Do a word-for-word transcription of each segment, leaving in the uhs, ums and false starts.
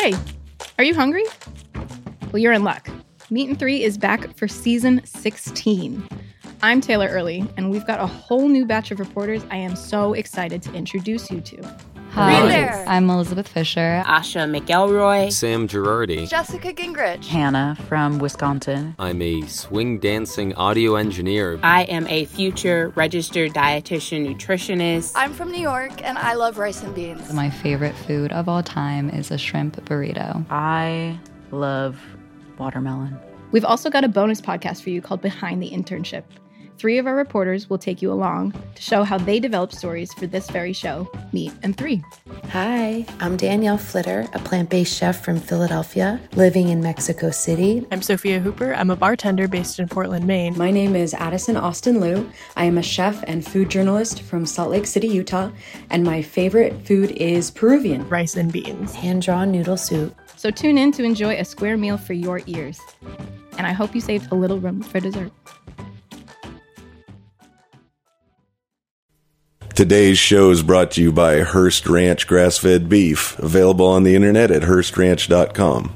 Hey, are you hungry? Well, you're in luck. Meat and Three is back for season sixteen. I'm Taylor Early, and we've got a whole new batch of reporters I am so excited to introduce you to. Hi, there. I'm Elizabeth Fisher. Asha McElroy. Sam Girardi. Jessica Gingrich. Hannah from Wisconsin. I'm a swing dancing audio engineer. I am a future registered dietitian nutritionist. I'm from New York, and I love rice and beans. My favorite food of all time is a shrimp burrito. I love watermelon. We've also got a bonus podcast for you called Behind the Internship. Three of our reporters will take you along to show how they developed stories for this very show, Meat and Three. Hi, I'm Danielle Flitter, a plant-based chef from Philadelphia, living in Mexico City. I'm Sophia Hooper. I'm a bartender based in Portland, Maine. My name is Addison Austin Liu. I am a chef and food journalist from Salt Lake City, Utah, and my favorite food is Peruvian. Rice and beans. Hand-drawn noodle soup. So tune in to enjoy a square meal for your ears. And I hope you saved a little room for dessert. Today's show is brought to you by Hearst Ranch Grass-Fed Beef, available on the internet at hearst ranch dot com.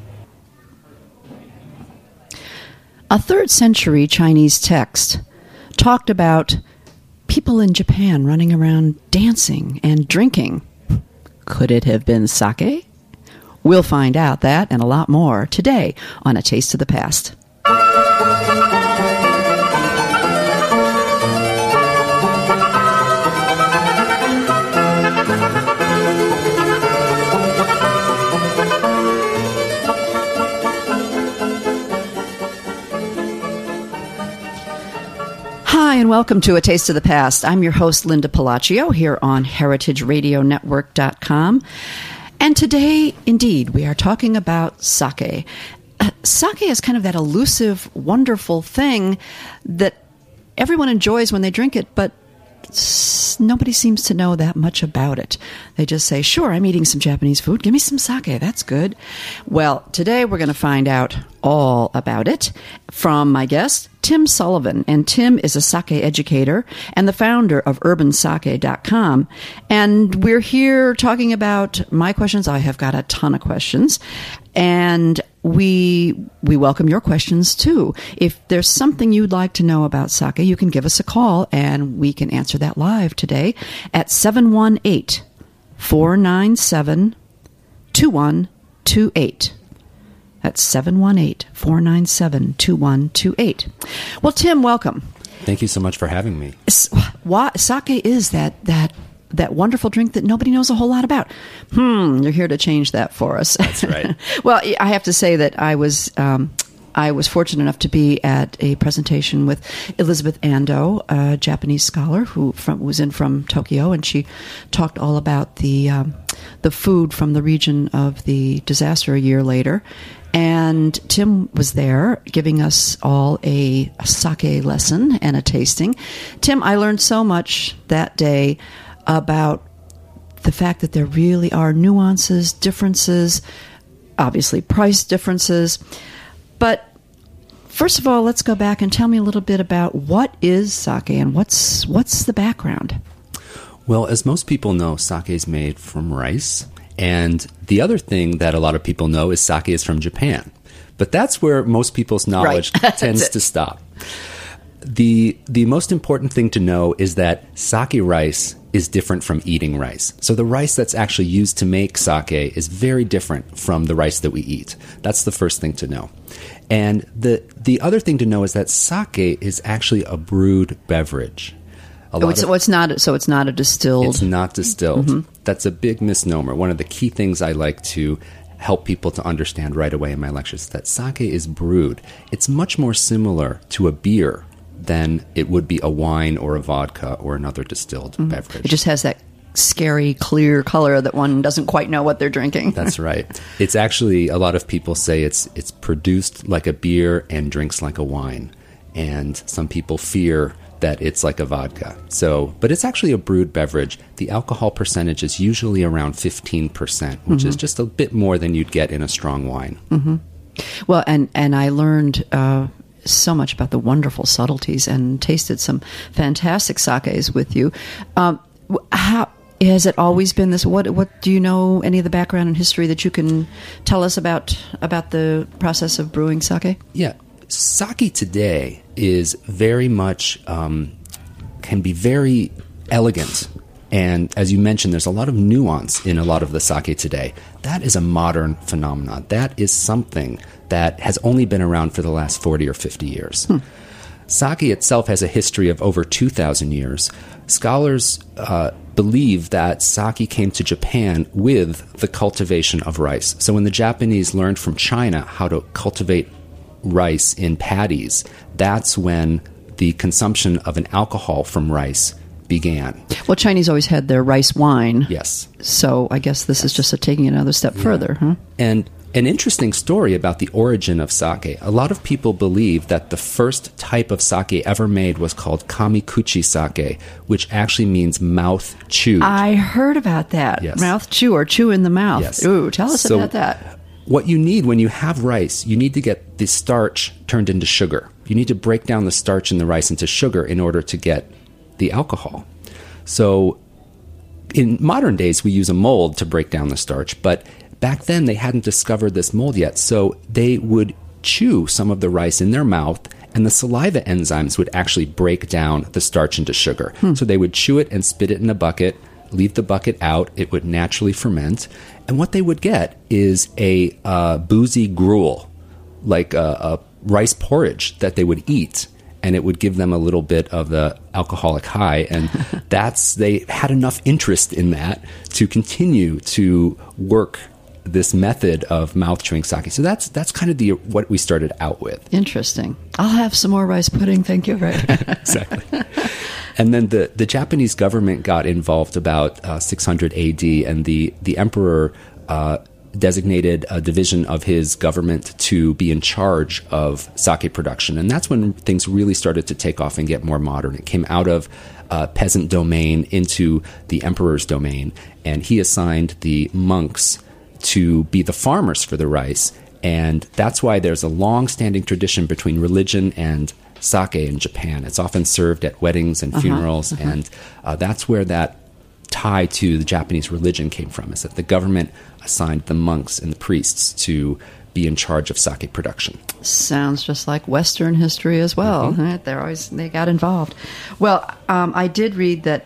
A third century Chinese text talked about people in Japan running around dancing and drinking. Could it have been sake? We'll find out that and a lot more today on A Taste of the Past. Hi, and welcome to A Taste of the Past. I'm your host, Linda Palacio, here on heritage radio network dot com. And today, indeed, we are talking about sake. Uh, sake is kind of that elusive, wonderful thing that everyone enjoys when they drink it, but nobody seems to know that much about it. They just say, sure, I'm eating some Japanese food. Give me some sake. That's good. Well, today we're going to find out all about it from my guest, Tim Sullivan. And Tim is a sake educator and the founder of urban sake dot com. And we're here talking about my questions. I have got a ton of questions. And we we welcome your questions, too. If there's something you'd like to know about sake, you can give us a call, and we can answer that live today at seven one eight, four nine seven, two one two eight. That's seven one eight, four nine seven, two one two eight. Well, Tim, welcome. Thank you so much for having me. Why, sake is that that that wonderful drink that nobody knows a whole lot about. Hmm, you're here to change that for us. That's right. Well, I have to say that I was um, I was fortunate enough to be at a presentation with Elizabeth Ando, a Japanese scholar who from, was in from Tokyo, and she talked all about the um, the food from the region of the disaster a year later. And Tim was there giving us all a, a sake lesson and a tasting. Tim, I learned so much that day about the fact that there really are nuances, differences, obviously price differences. But first of all, let's go back and tell me a little bit about what is sake and what's what's the background. Well, as most people know, sake is made from rice. And the other thing that a lot of people know is sake is from Japan. But that's where most people's knowledge right. tends to stop. The the most important thing to know is that sake rice is different from eating rice. So the rice that's actually used to make sake is very different from the rice that we eat. That's the first thing to know. And the the other thing to know is that sake is actually a brewed beverage. Oh, it's, of, oh, it's not. So it's not a distilled. It's not distilled. Mm-hmm. That's a big misnomer. One of the key things I like to help people to understand right away in my lectures is that sake is brewed. It's much more similar to a beer than it would be a wine or a vodka or another distilled mm-hmm. beverage. It just has that scary, clear color that one doesn't quite know what they're drinking. That's right. It's actually, a lot of people say it's it's produced like a beer and drinks like a wine. And some people fear that it's like a vodka. So, but it's actually a brewed beverage. The alcohol percentage is usually around fifteen percent, which mm-hmm. is just a bit more than you'd get in a strong wine. Mm-hmm. Well, and, and I learned uh, so much about the wonderful subtleties and tasted some fantastic sakes with you. Um, how has it always been this? What what do you know? Any of the background and history that you can tell us about about the process of brewing sake? Yeah, sake today is very much um, can be very elegant, and as you mentioned, there's a lot of nuance in a lot of the sake today. That is a modern phenomenon. That is something that has only been around for the last forty or fifty years. Hmm. Sake itself has a history of over two thousand years. Scholars uh, believe that sake came to Japan with the cultivation of rice. So when the Japanese learned from China how to cultivate rice in paddies, that's when the consumption of an alcohol from rice began. Well, Chinese always had their rice wine. Yes. So I guess this yes. is just a taking it another step yeah. further, huh? And an interesting story about the origin of sake. A lot of people believe that the first type of sake ever made was called kamikuchi sake, which actually means mouth chewed. I heard about that. Yes. Mouth chew or chew in the mouth. Yes. Ooh, tell us so about that. What you need when you have rice, you need to get the starch turned into sugar. You need to break down the starch in the rice into sugar in order to get the alcohol. So in modern days, we use a mold to break down the starch, but back then, they hadn't discovered this mold yet, so they would chew some of the rice in their mouth, and the saliva enzymes would actually break down the starch into sugar. Hmm. So they would chew it and spit it in a bucket, leave the bucket out, it would naturally ferment, and what they would get is a uh, boozy gruel, like a, a rice porridge that they would eat, and it would give them a little bit of the alcoholic high, and that's they had enough interest in that to continue to work this method of mouth chewing sake. So that's that's kind of the what we started out with. Interesting. I'll have some more rice pudding, thank you. Right. Exactly. And then the, the Japanese government got involved about uh, six hundred A D, and the the emperor uh, designated a division of his government to be in charge of sake production, and that's when things really started to take off and get more modern. It came out of uh, peasant domain into the emperor's domain, and he assigned the monks to be the farmers for the rice, and that's why there's a long-standing tradition between religion and sake in Japan. It's often served at weddings and funerals, uh-huh, uh-huh. and uh, that's where that tie to the Japanese religion came from, is that the government assigned the monks and the priests to be in charge of sake production. Sounds just like Western history as well. Mm-hmm. Right? They're always they got involved. Well, um, I did read that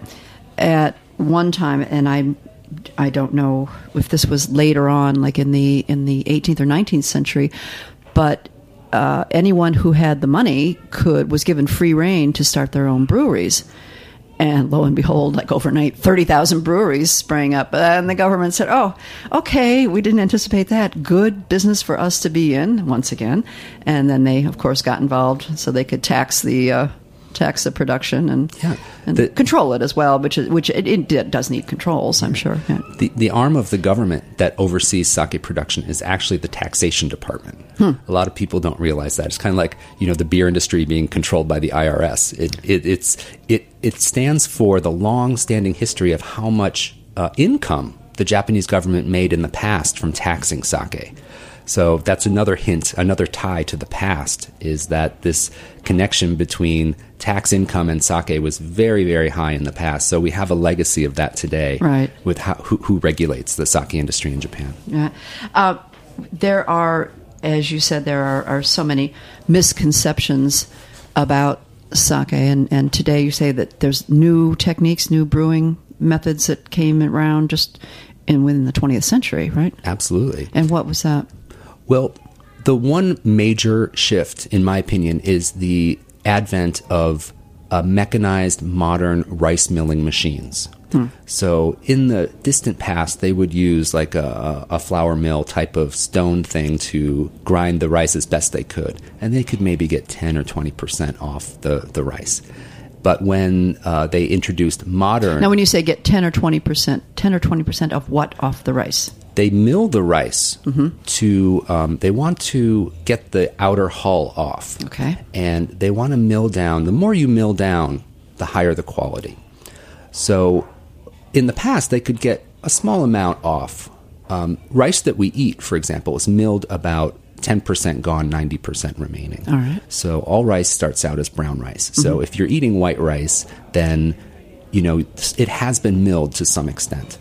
at one time, and I I don't know if this was later on, like in the in the eighteenth or nineteenth century, but uh, anyone who had the money could was given free rein to start their own breweries. And lo and behold, like overnight, thirty thousand breweries sprang up. And the government said, oh, okay, we didn't anticipate that. Good business for us to be in, once again. And then they, of course, got involved so they could tax the uh, tax the production and, yeah, and the, control it as well, which is, which it, it does need controls, I'm sure. Yeah. The, the arm of the government that oversees sake production is actually the taxation department. Hmm. A lot of people don't realize that. It's kind of like, you know, the beer industry being controlled by the I R S. It it it's it it stands for the long-standing history of how much uh, income the Japanese government made in the past from taxing sake. So that's another hint, another tie to the past, is that this connection between tax income and sake was very, very high in the past. So we have a legacy of that today, right, with how, who, who regulates the sake industry in Japan. Yeah. Uh, there are, as you said, there are, are so many misconceptions about sake, and, and today you say that there's new techniques, new brewing methods that came around just in within the twentieth century, right? Absolutely. And what was that? Well, the one major shift, in my opinion, is the advent of uh, mechanized modern rice milling machines. Hmm. So in the distant past, they would use like a, a flour mill type of stone thing to grind the rice as best they could. And they could maybe get ten or twenty percent off the, the rice. But when uh, they introduced modern... Now, when you say get ten or twenty percent, ten or twenty percent of what off the rice? They mill the rice mm-hmm. to, um, they want to get the outer hull off. Okay. And they want to mill down. The more you mill down, the higher the quality. So in the past, they could get a small amount off. Um, rice that we eat, for example, is milled about ten percent gone, ninety percent remaining. All right. So all rice starts out as brown rice. Mm-hmm. So if you're eating white rice, then you know, it has been milled to some extent.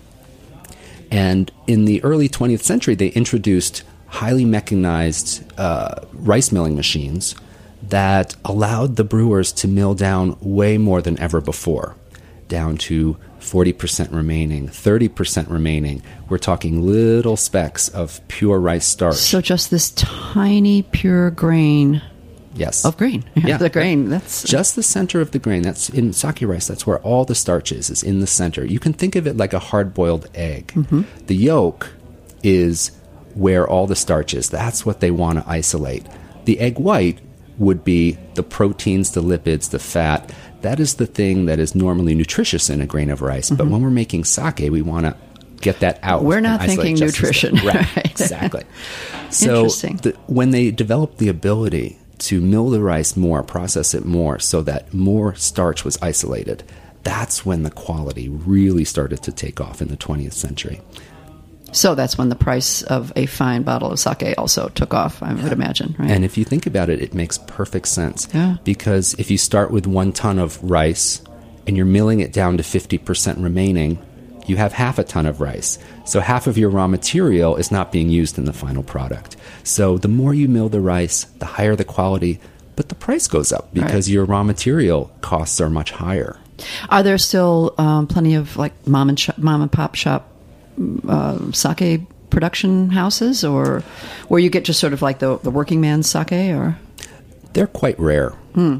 And in the early twentieth century, they introduced highly mechanized uh, rice milling machines that allowed the brewers to mill down way more than ever before, down to forty percent remaining, thirty percent remaining. We're talking little specks of pure rice starch. So just this tiny pure grain yes. of grain. Yeah. The grain. That's just the center of the grain. That's in sake rice. That's where all the starch is, is in the center. You can think of it like a hard-boiled egg. Mm-hmm. The yolk is where all the starch is. That's what they want to isolate. The egg white would be the proteins, the lipids, the fat. That is the thing that is normally nutritious in a grain of rice. Mm-hmm. But when we're making sake, we want to get that out. We're not thinking nutrition. Right, right. Exactly. So Interesting. The, when they developed the ability to mill the rice more, process it more, so that more starch was isolated, that's when the quality really started to take off in the twentieth century. So that's when the price of a fine bottle of sake also took off, I would imagine, right? And if you think about it, it makes perfect sense. Yeah. Because if you start with one ton of rice and you're milling it down to fifty percent remaining, you have half a ton of rice. So half of your raw material is not being used in the final product. So the more you mill the rice, the higher the quality, but the price goes up because right. your raw material costs are much higher. Are there still um, plenty of like mom and sh- mom and pop shop Uh, sake production houses, or where you get just sort of like the, the working man's sake? Or they're quite rare. Hmm.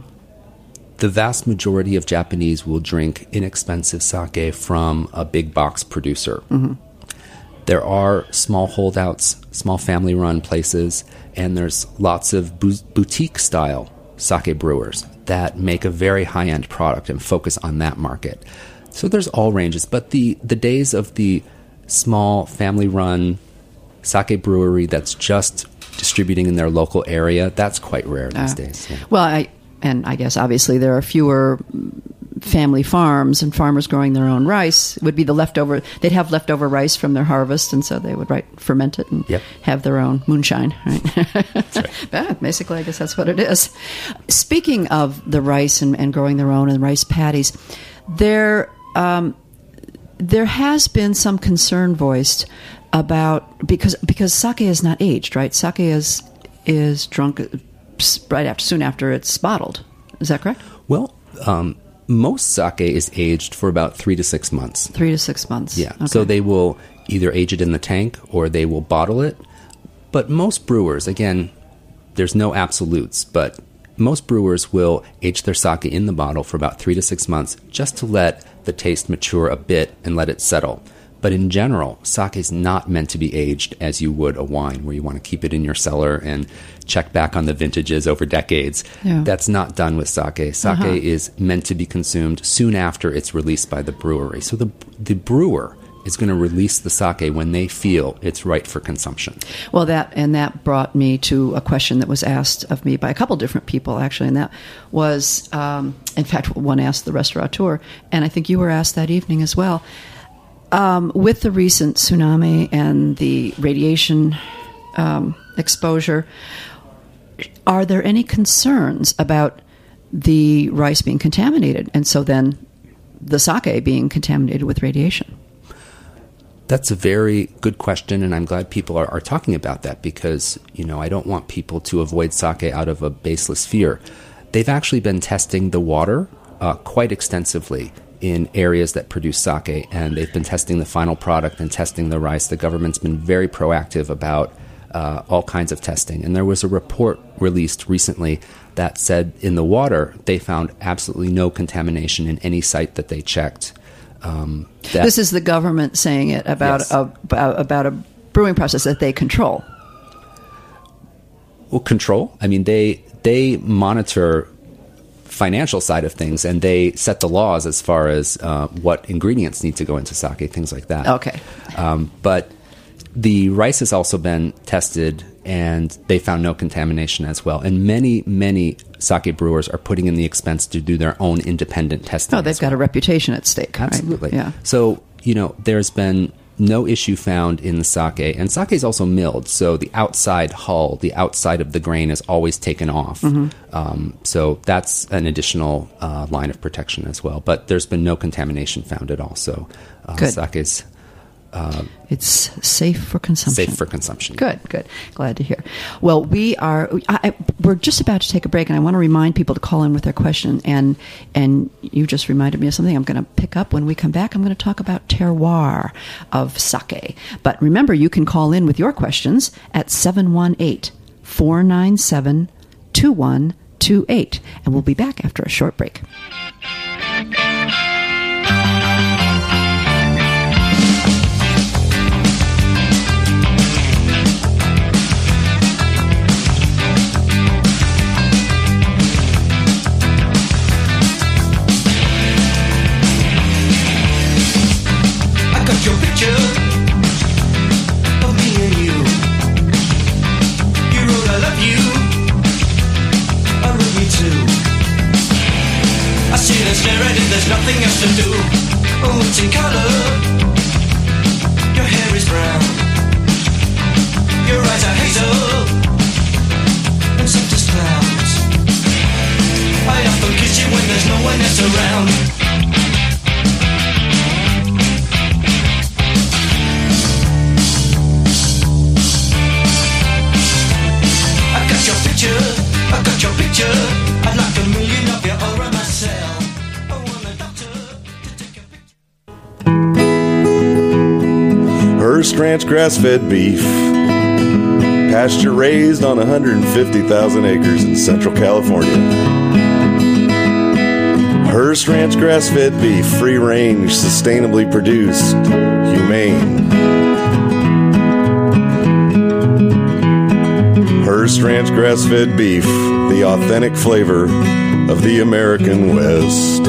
The vast majority of Japanese will drink inexpensive sake from a big box producer. Mm-hmm. There are small holdouts, small family-run places, and there's lots of bu- boutique-style sake brewers that make a very high-end product and focus on that market. So there's all ranges, but the, the days of the small family-run sake brewery that's just distributing in their local area, that's quite rare these uh, days. Yeah. Well, I and I guess obviously there are fewer family farms and farmers growing their own rice. It would be the leftover. They'd have leftover rice from their harvest, and so they would right, ferment it and yep. have their own moonshine. Right? That's right. But basically, I guess that's what it is. Speaking of the rice and, and growing their own and rice paddies, there. Um, There has been some concern voiced about because because sake is not aged, right? Sake is is drunk right after soon after it's bottled. Is that correct? Well, um, most sake is aged for about three to six months. Three to six months. Yeah. Okay. So they will either age it in the tank or they will bottle it. But most brewers, again, there's no absolutes, but most brewers will age their sake in the bottle for about three to six months just to let the taste mature a bit and let it settle. But in general, sake is not meant to be aged as you would a wine, where you want to keep it in your cellar and check back on the vintages over decades. Yeah. That's not done with sake. Sake uh-huh. is meant to be consumed soon after it's released by the brewery. So the the brewer is going to release the sake when they feel it's right for consumption. Well, that and that brought me to a question that was asked of me by a couple different people, actually, and that was, um, in fact, one asked the restaurateur, and I think you were asked that evening as well. Um, with the recent tsunami and the radiation um, exposure, are there any concerns about the rice being contaminated, and so then the sake being contaminated with radiation? That's a very good question, and I'm glad people are, are talking about that because, you know, I don't want people to avoid sake out of a baseless fear. They've actually been testing the water uh, quite extensively in areas that produce sake, and they've been testing the final product and testing the rice. The government's been very proactive about uh, all kinds of testing. And there was a report released recently that said in the water they found absolutely no contamination in any site that they checked. Um, that, this is the government saying it about, yes. a, about a brewing process that they control. Well, control? I mean, they they monitor financial side of things, and they set the laws as far as uh, what ingredients need to go into sake, things like that. Okay. Um, but the rice has also been tested, and they found no contamination as well. And many, many sake brewers are putting in the expense to do their own independent testing. Oh, they've got well. a reputation at stake. Absolutely. Right? Yeah. So, you know, there's been no issue found in the sake. And sake is also milled, so the outside hull, the outside of the grain is always taken off. Mm-hmm. Um, so that's an additional uh, line of protection as well. But there's been no contamination found at all. So uh, sake is... Uh, it's safe for consumption. Safe for consumption. Good, good. Glad to hear. Well, we are. I, I, we're just about to take a break, and I want to remind people to call in with their question. And and you just reminded me of something I'm going to pick up when we come back. I'm going to talk about terroir of sake. But remember, you can call in with your questions at seven one eight, four nine seven, two one two eight, and we'll be back after a short break. Your picture of me and you. You wrote I love you, I wrote me too. I sit and stare at it, there's nothing else to do. Oh, it's in color. Your hair is brown, your eyes are hazel, and soft as clouds. I often kiss you when there's no one else around. I got your picture. I'd like a million of you all around myself. I want a doctor to take a picture. Hearst Ranch grass-fed beef, pasture raised on one hundred fifty thousand acres in Central California. Hearst Ranch grass-fed beef, free range, sustainably produced, humane. Hearst Ranch grass-fed beef, the authentic flavor of the American West.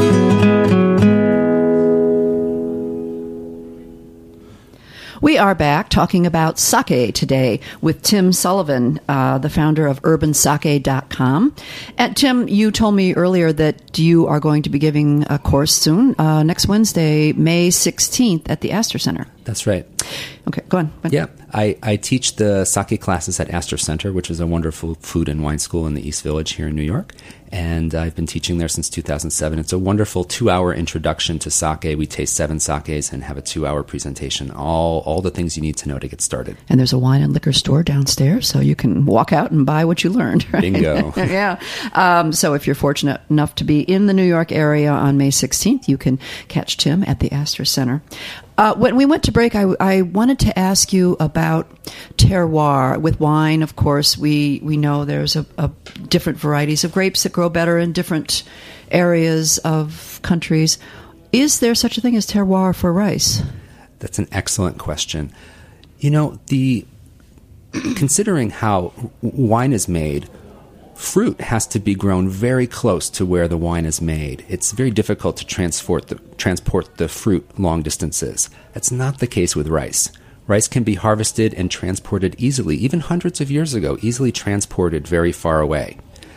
We are back talking about sake today with Tim Sullivan, uh, the founder of urban sake dot com. And Tim, you told me earlier that you are going to be giving a course soon, uh, next Wednesday, May sixteenth at the Astor Center. That's right. Okay, go on. Go on. Yeah, I, I teach the sake classes at Astor Center, which is a wonderful food and wine school in the East Village here in New York. And I've been teaching there since two thousand seven. It's a wonderful two-hour introduction to sake. We taste seven sakes and have a two-hour presentation, all all the things you need to know to get started. And there's a wine and liquor store downstairs, so you can walk out and buy what you learned. Right? Bingo. Yeah. Um, so if you're fortunate enough to be in the New York area on May sixteenth, you can catch Tim at the Astor Center. Uh, when we went to break, I, I wanted to ask you about terroir. With wine, of course, we, we know there's a, a different varieties of grapes that grow better in different areas of countries. Is there such a thing as terroir for rice? That's an excellent question. You know, the considering how wine is made, fruit has to be grown very close to where the wine is made. It's very difficult to transport the, transport the fruit long distances. That's not the case with rice. Rice can be harvested and transported easily, even hundreds of years ago, easily transported very far away.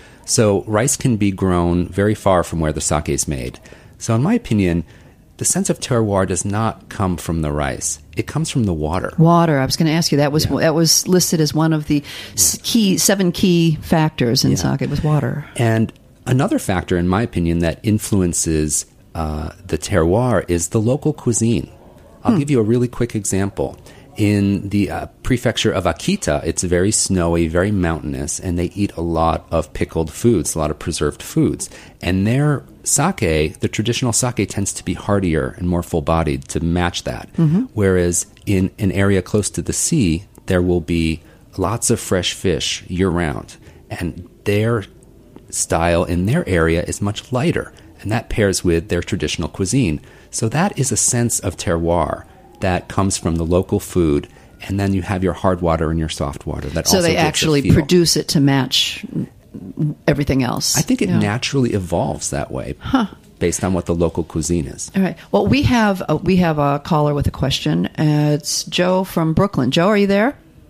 So rice can be grown very far from where the sake is made. So in my opinion, the sense of terroir does not come from the rice. It comes from the water. Water. I was going to ask you. That was yeah. that was listed as one of the key seven key factors in yeah. sake was water. And another factor, in my opinion, that influences uh, the terroir is the local cuisine. I'll hmm. give you a really quick example. In the uh, prefecture of Akita, it's very snowy, very mountainous, and they eat a lot of pickled foods, a lot of preserved foods. And their sake, the traditional sake, tends to be heartier and more full-bodied to match that. Mm-hmm. Whereas in an area close to the sea, there will be lots of fresh fish year-round. And their style in their area is much lighter, and that pairs with their traditional cuisine. So that is a sense of terroir that comes from the local food, and then you have your hard water and your soft water. That so also they gives actually a feel. Produce it to match everything else. I think it yeah. naturally evolves that way, huh. based on what the local cuisine is. All right. Well, we have a, we have a caller with a question. Uh, it's Joe from Brooklyn. Joe, are you there?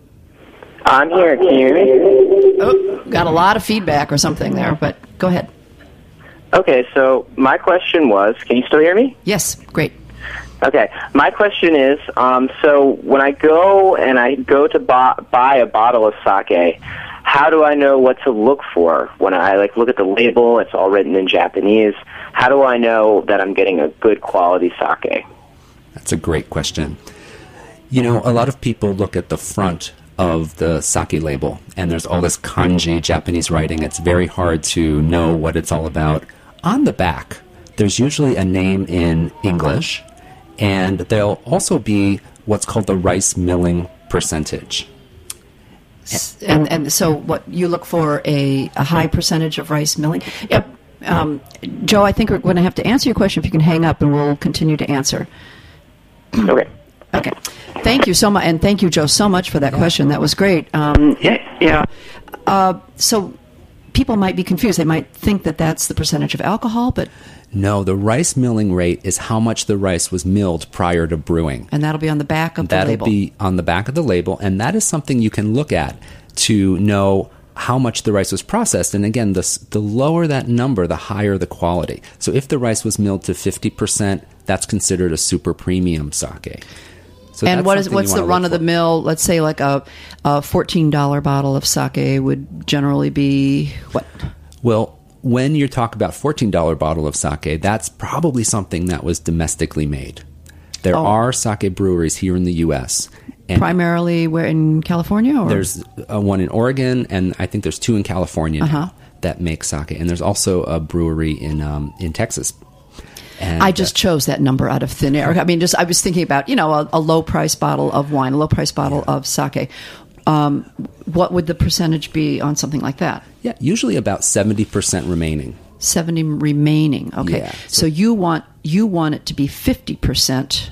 I'm here. Can you hear me? Oh, got a lot of feedback or something there, but go ahead. Okay, so my question was, can you still hear me? Yes, great. Okay, my question is, um, so when I go and I go to bu- buy a bottle of sake, how do I know what to look for? When I like look at the label, it's all written in Japanese. How do I know that I'm getting a good quality sake? That's a great question. You know, a lot of people look at the front of the sake label, and there's all this kanji Japanese writing. It's very hard to know what it's all about. On the back, there's usually a name in English, and there'll also be what's called the rice milling percentage. And and so what you look for a, a high percentage of rice milling. Yep. Um, Joe, I think we're going to have to answer your question if you can hang up, and we'll continue to answer. Okay. Okay. Thank you so much, and thank you, Joe, so much for that yeah. question. That was great. Um, yeah. yeah. Uh, so people might be confused. They might think that that's the percentage of alcohol, but no, the rice milling rate is how much the rice was milled prior to brewing. And that'll be on the back of the that'll label. That'll be on the back of the label, and that is something you can look at to know how much the rice was processed. And again, the, the lower that number, the higher the quality. So if the rice was milled to fifty percent, that's considered a super premium sake. So and what is what's the run of the mill? Let's say like a, a fourteen dollar bottle of sake would generally be what? Well, when you talk about fourteen dollar bottle of sake, that's probably something that was domestically made. There oh. are sake breweries here in the U S And primarily where in California? Or? There's uh, one in Oregon, and I think there's two in California now uh-huh. that make sake. And there's also a brewery in um, in Texas. And I just uh, chose that number out of thin air. I mean, just I was thinking about, you know, a, a low price bottle of wine, a low price bottle yeah. of sake. Um, what would the percentage be on something like that? Yeah, usually about seventy percent remaining. seventy remaining. Okay. Yeah, so, so you want you want it to be fifty percent.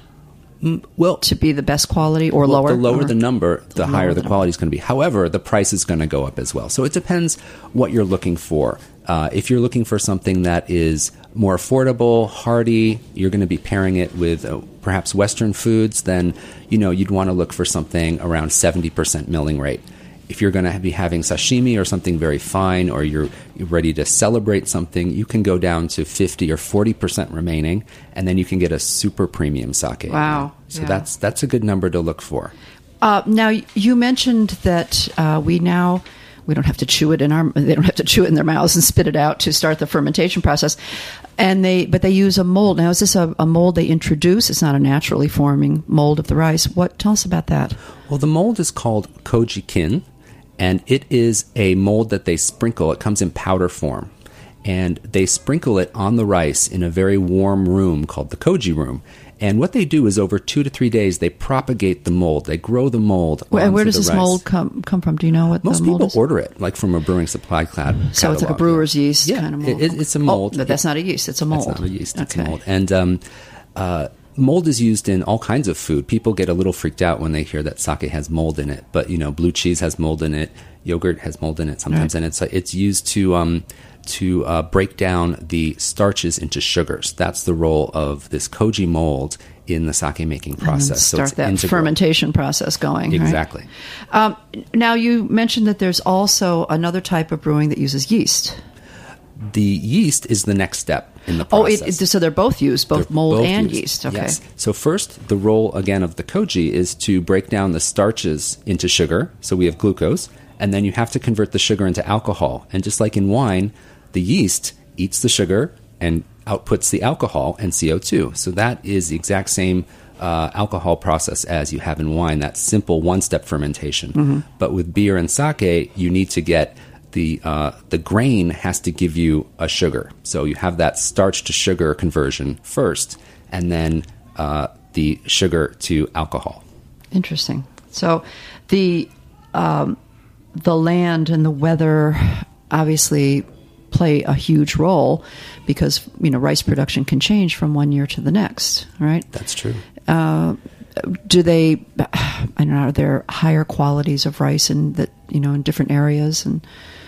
Well, to be the best quality or well, lower? The lower or? the number, the, the higher the, the quality is going to be. However, the price is going to go up as well. So it depends what you're looking for. Uh, if you're looking for something that is more affordable, hearty, you're going to be pairing it with uh, perhaps Western foods, then you know you'd want to look for something around seventy percent milling rate. If you're going to be having sashimi or something very fine, or you're, you're ready to celebrate something, you can go down to fifty or forty percent remaining, and then you can get a super premium sake. Wow. So yeah. that's that's a good number to look for. Uh, now, you mentioned that uh, we now... We don't have to chew it in our. They don't have to chew it in their mouths and spit it out to start the fermentation process, and they. But they use a mold. Now, is this a, a mold they introduce? It's not a naturally forming mold of the rice. What? Tell us about that. Well, the mold is called Kojikin, and it is a mold that they sprinkle. It comes in powder form, and they sprinkle it on the rice in a very warm room called the koji room. And what they do is over two to three days, they propagate the mold. They grow the mold. Where, where does the this rice. mold come come from? Do you know what Most the mold people is? order it, like from a brewing supply catalog. So it's like a brewer's yeast yeah, kind of mold. It, it's a mold. Oh, but that's not a yeast. It's a mold. It's not a yeast. It's okay. a mold. And um, uh, mold is used in all kinds of food. People get a little freaked out when they hear that sake has mold in it. But, you know, blue cheese has mold in it. Yogurt has mold in it sometimes. Right. And it's, it's used to... Um, to uh, break down the starches into sugars. That's the role of this koji mold in the sake making process. Start so it's that integral. fermentation process going. Exactly. Right? Um, now, you mentioned that there's also another type of brewing that uses yeast. The yeast is the next step in the process. Oh, it, so they're both used, both they're mold both and used. yeast. Okay. Yes. So first, the role, again, of the koji is to break down the starches into sugar. So we have glucose. And then you have to convert the sugar into alcohol. And just like in wine, the yeast eats the sugar and outputs the alcohol and C O two. So that is the exact same uh, alcohol process as you have in wine, that simple one-step fermentation. Mm-hmm. But with beer and sake, you need to get the uh, the grain has to give you a sugar. So you have that starch to sugar conversion first, and then uh, the sugar to alcohol. Interesting. So the um, the land and the weather obviously play a huge role because, you know, rice production can change from one year to the next, right? That's true. Uh, do they, I don't know, are there higher qualities of rice in that, you know, in different areas? And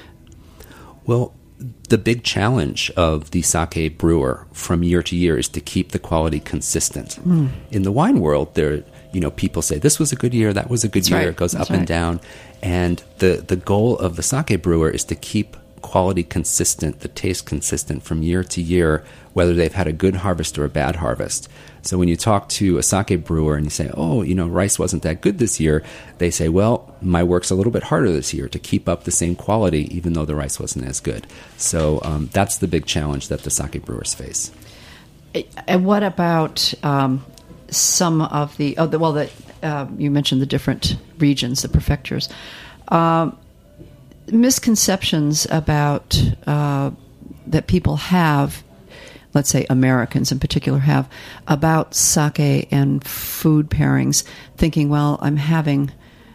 well, the big challenge of the sake brewer from year to year is to keep the quality consistent. Mm. In the wine world, there, you know, people say this was a good year, that was a good That's year. right. It goes That's up right. and down. And the, the goal of the sake brewer is to keep quality consistent, the taste consistent from year to year, whether they've had a good harvest or a bad harvest. So when you talk to a sake brewer and you say, oh, you know, rice wasn't that good this year, they say, well, my work's a little bit harder this year to keep up the same quality, even though the rice wasn't as good. So um, that's the big challenge that the sake brewers face. And what about um, some of the, oh, the well, the, uh, you mentioned the different regions, the prefectures. Um, misconceptions about uh, that people have, let's say Americans in particular have, about sake and food pairings, thinking, well, I'm having,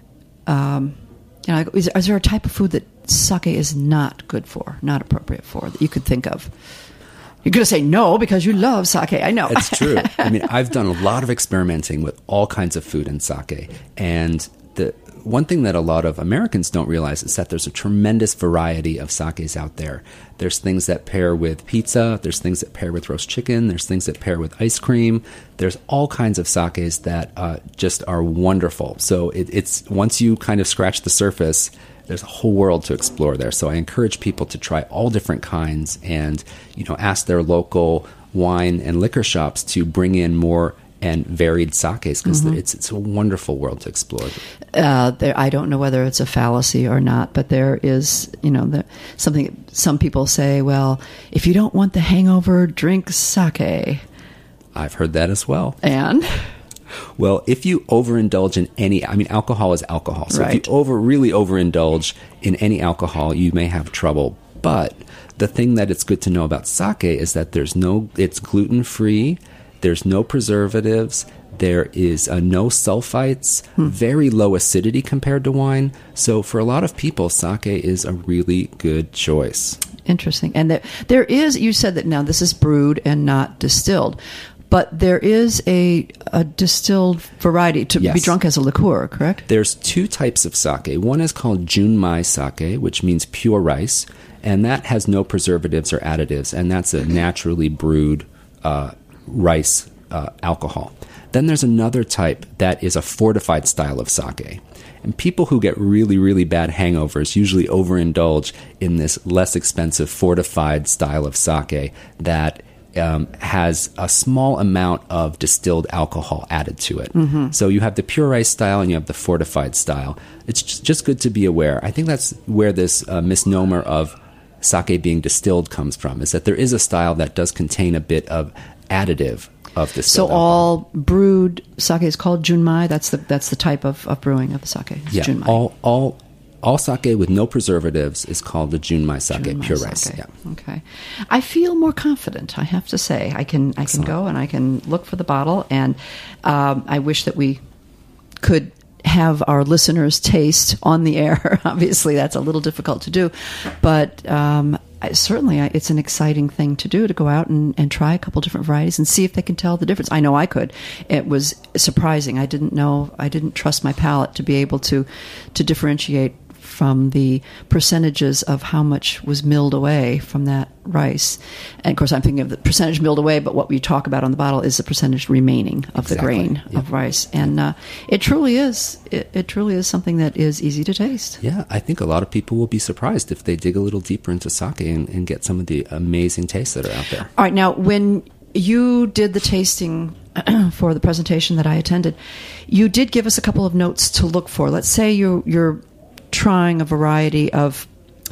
um, you know, is, is there a type of food that sake is not good for, not appropriate for, that you could think of? You're going to say no because you love sake. I know. It's true. I mean, I've done a lot of experimenting with all kinds of food and sake. And the one thing that a lot of Americans don't realize is that there's a tremendous variety of sakes out there. There's things that pair with pizza. There's things that pair with roast chicken. There's things that pair with ice cream. There's all kinds of sakes that uh, just are wonderful. So it, it's once you kind of scratch the surface, there's a whole world to explore there. So I encourage people to try all different kinds and, you know, ask their local wine and liquor shops to bring in more and varied sakes, because mm-hmm. it's it's a wonderful world to explore. Uh, there, I don't know whether it's a fallacy or not, but there is, you know, the, something. Some people say, well, if you don't want the hangover, drink sake. I've heard that as well. And? Well, if you overindulge in any, I mean, alcohol is alcohol. So right. if you over really overindulge in any alcohol, you may have trouble. But the thing that it's good to know about sake is that there's no, it's gluten-free. There's no preservatives. There is uh, no sulfites, hmm. very low acidity compared to wine. So for a lot of people, sake is a really good choice. Interesting. And there, there is, you said that now this is brewed and not distilled, but there is a, a distilled variety to yes. be drunk as a liqueur, correct? There's two types of sake. One is called junmai sake, which means pure rice, and that has no preservatives or additives, and that's a naturally brewed uh, rice uh, alcohol. Then there's another type that is a fortified style of sake. And people who get really, really bad hangovers usually overindulge in this less expensive fortified style of sake that um, has a small amount of distilled alcohol added to it. Mm-hmm. So you have the pure rice style and you have the fortified style. It's just good to be aware. I think that's where this uh, misnomer of sake being distilled comes from, is that there is a style that does contain a bit of additive of distilled So alcohol. all brewed sake is called junmai. That's the that's the type of, of brewing of the sake. It's yeah, junmai. all all all sake with no preservatives is called the junmai sake, Junmai pure sake. rice. Yeah. Okay, I feel more confident. I have to say, I can I can go and I can look for the bottle, and um, I wish that we could have our listeners taste on the air. Obviously, that's a little difficult to do, but um, I, certainly I, it's an exciting thing to do, to go out and, and try a couple different varieties and see if they can tell the difference. I know I could. It was surprising. I didn't know. I didn't trust my palate to be able to to differentiate from the percentages of how much was milled away from that rice. And of course, I'm thinking of the percentage milled away, but what we talk about on the bottle is the percentage remaining of exactly. the grain yeah. of rice. And uh, it truly is, it, it truly is something that is easy to taste. Yeah, I think a lot of people will be surprised if they dig a little deeper into sake and, and get some of the amazing tastes that are out there. All right, now when you did the tasting for the presentation that I attended, you did give us a couple of notes to look for. Let's say you're, you're trying a variety of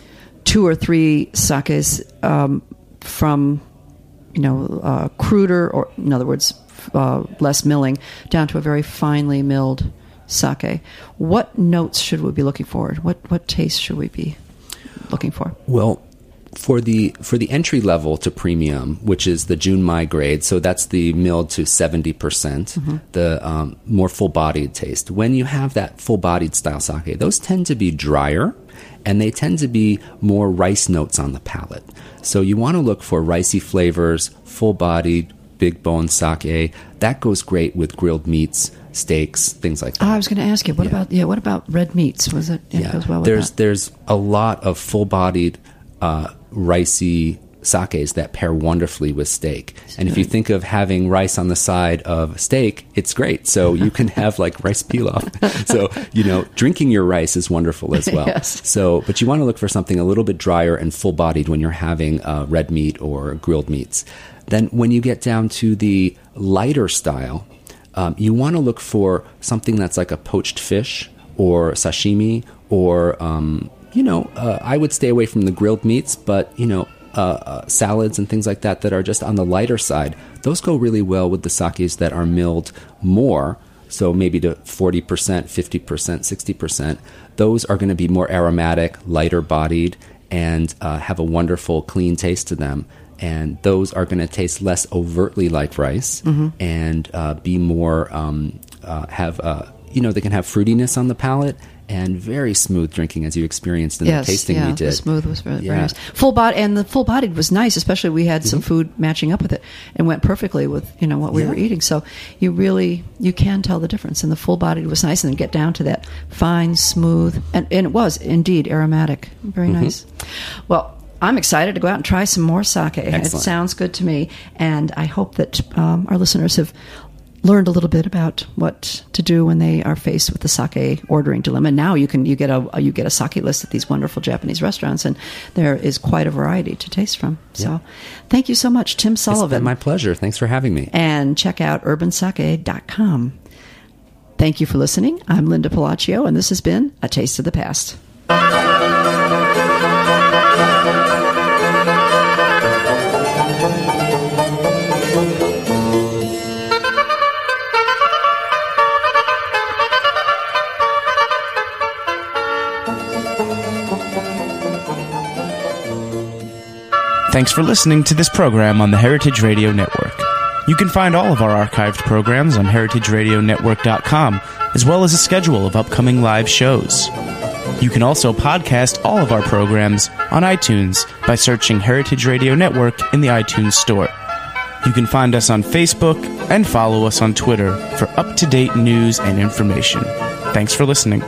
two or three sakes um, from, you know, uh, cruder, or in other words, uh, less milling, down to a very finely milled sake. What notes should we be looking for? What what taste should we be looking for? Well, for the for the entry level to premium, which is the junmai grade, so that's the milled to seventy percent, mm-hmm. the um, more full-bodied taste. When you have that full-bodied style sake, those tend to be drier, and they tend to be more rice notes on the palate. So you want to look for ricey flavors, full-bodied, big bone sake. That goes great with grilled meats, steaks, things like that. Oh, I was going to ask you, what yeah. about yeah, what about red meats? Was it? Yeah, yeah. It goes well with there's that. there's a lot of full-bodied, uh, ricey sakes that pair wonderfully with steak. And if you think of having rice on the side of steak, it's great. So you can have like rice pilaf. So, you know, drinking your rice is wonderful as well. Yes. So, but you want to look for something a little bit drier and full-bodied when you're having uh, red meat or grilled meats. Then when you get down to the lighter style, um, you want to look for something that's like a poached fish or sashimi or, um, you know, uh, I would stay away from the grilled meats, but, you know, uh, uh, salads and things like that that are just on the lighter side. Those go really well with the sakes that are milled more, so maybe to forty percent, fifty percent, sixty percent. Those are going to be more aromatic, lighter bodied, and uh, have a wonderful, clean taste to them. And those are going to taste less overtly like rice mm-hmm. and uh, be more, um, uh, have, uh, you know, they can have fruitiness on the palate and very smooth drinking, as you experienced in yes, the tasting yeah, we did. The smooth was very, yeah. very nice. Full body, and the full bodied was nice, especially we had mm-hmm. some food matching up with it and went perfectly with, you know, what we yeah. were eating. So you really, you can tell the difference. And the full bodied was nice, and then get down to that fine, smooth, and, and it was indeed aromatic. Very mm-hmm. nice. Well, I'm excited to go out and try some more sake. Excellent. It sounds good to me, and I hope that um, our listeners have learned a little bit about what to do when they are faced with the sake ordering dilemma. Now you can you get a you get a sake list at these wonderful Japanese restaurants, and there is quite a variety to taste from. So, yeah. Thank you so much, Tim Sullivan. It's been my pleasure. Thanks for having me. And check out urban sake dot com. Thank you for listening. I'm Linda Palacio, and this has been A Taste of the Past. Thanks for listening to this program on the Heritage Radio Network. You can find all of our archived programs on heritage radio network dot com, as well as a schedule of upcoming live shows. You can also podcast all of our programs on iTunes by searching Heritage Radio Network in the iTunes Store. You can find us on Facebook and follow us on Twitter for up-to-date news and information. Thanks for listening.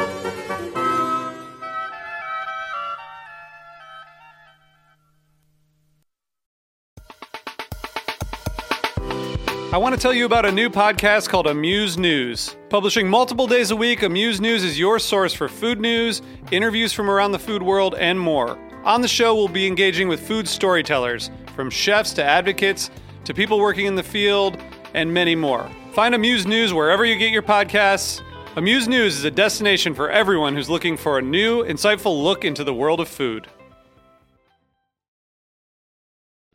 I want to tell you about a new podcast called Amuse News. Publishing multiple days a week, Amuse News is your source for food news, interviews from around the food world, and more. On the show, we'll be engaging with food storytellers, from chefs to advocates to people working in the field, and many more. Find Amuse News wherever you get your podcasts. Amuse News is a destination for everyone who's looking for a new, insightful look into the world of food.